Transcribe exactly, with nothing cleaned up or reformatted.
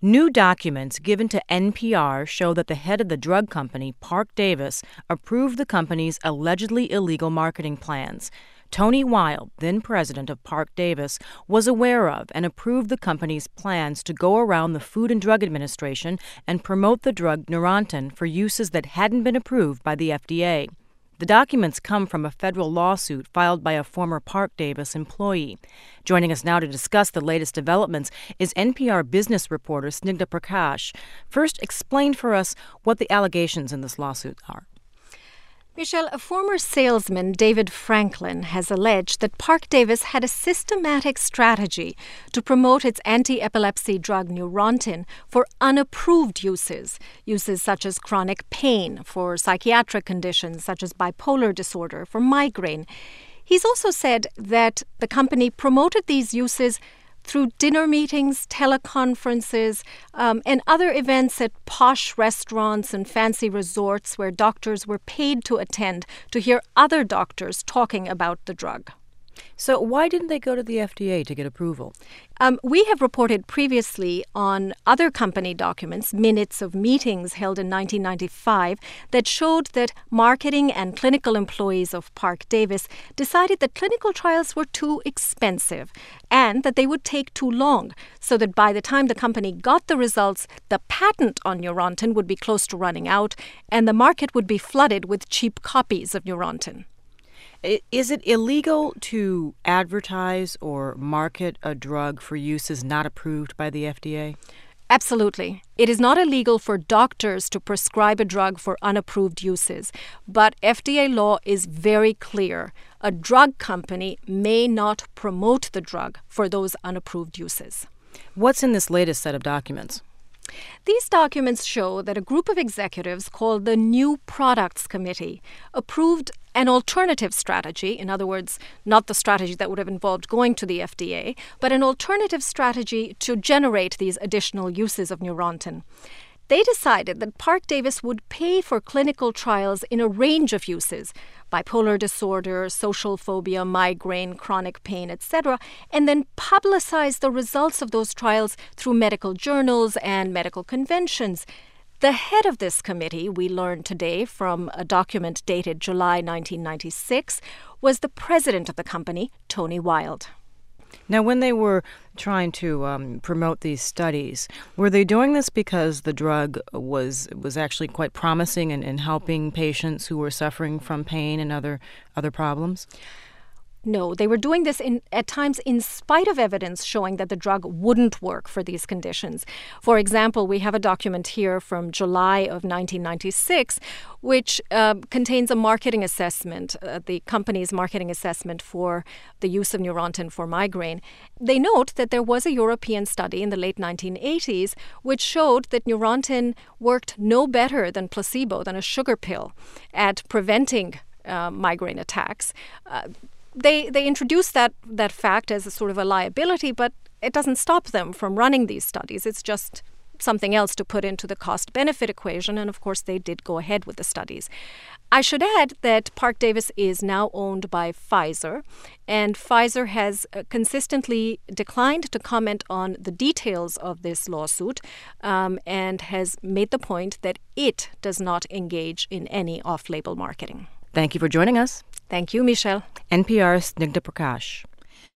New documents given to N P R show that the head of the drug company, Parke Davis, approved the company's allegedly illegal marketing plans. Tony Wild, then president of Parke Davis, was aware of and approved the company's plans to go around the Food and Drug Administration and promote the drug Neurontin for uses that hadn't been approved by the F D A. The documents come from a federal lawsuit filed by a former Parke Davis employee. Joining us now to discuss the latest developments is N P R business reporter Snigdha Prakash. First, explain for us what the allegations in this lawsuit are. Michelle, a former salesman, David Franklin, has alleged that Parke Davis had a systematic strategy to promote its anti-epilepsy drug Neurontin for unapproved uses, uses such as chronic pain, for psychiatric conditions such as bipolar disorder, for migraine. He's also said that the company promoted these uses through dinner meetings, teleconferences, um, and other events at posh restaurants and fancy resorts where doctors were paid to attend to hear other doctors talking about the drug. So why didn't they go to the F D A to get approval? Um, we have reported previously on other company documents, minutes of meetings held in nineteen ninety-five, that showed that marketing and clinical employees of Parke Davis decided that clinical trials were too expensive and that they would take too long, so that by the time the company got the results, the patent on Neurontin would be close to running out and the market would be flooded with cheap copies of Neurontin. Is it illegal to advertise or market a drug for uses not approved by the F D A? Absolutely. It is not illegal for doctors to prescribe a drug for unapproved uses, but F D A law is very clear. A drug company may not promote the drug for those unapproved uses. What's in this latest set of documents? These documents show that a group of executives called the New Products Committee approved an alternative strategy, in other words, not the strategy that would have involved going to the F D A, but an alternative strategy to generate these additional uses of Neurontin. They decided that Parke Davis would pay for clinical trials in a range of uses, bipolar disorder, social phobia, migraine, chronic pain, et cetera, and then publicize the results of those trials through medical journals and medical conventions. The head of this committee, we learned today from a document dated July nineteen ninety-six, was the president of the company, Tony Wild. Now, when they were trying to um, promote these studies, were they doing this because the drug was was actually quite promising in, in helping patients who were suffering from pain and other other problems? No, they were doing this in, at times in spite of evidence showing that the drug wouldn't work for these conditions. For example, we have a document here from July of nineteen ninety-six, which uh, contains a marketing assessment, uh, the company's marketing assessment for the use of Neurontin for migraine. They note that there was a European study in the late nineteen eighties which showed that Neurontin worked no better than placebo, than a sugar pill, at preventing uh, migraine attacks. Uh, They they introduced that that fact as a sort of a liability, but it doesn't stop them from running these studies. It's just something else to put into the cost-benefit equation, and of course they did go ahead with the studies. I should add that Parke Davis is now owned by Pfizer, and Pfizer has uh, consistently declined to comment on the details of this lawsuit um, and has made the point that it does not engage in any off-label marketing. Thank you for joining us. Thank you, Michelle. N P R's Snigdha Prakash.